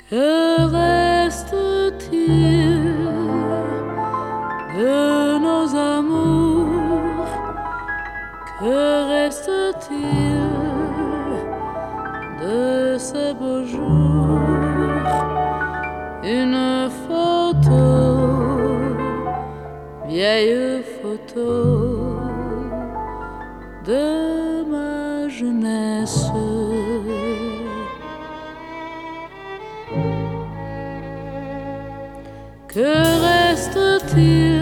Que reste-t-il de nos amours? Que reste-t-il de ces beaux jours? Une photo, vieille photo de ma jeunesse. Que reste-t-il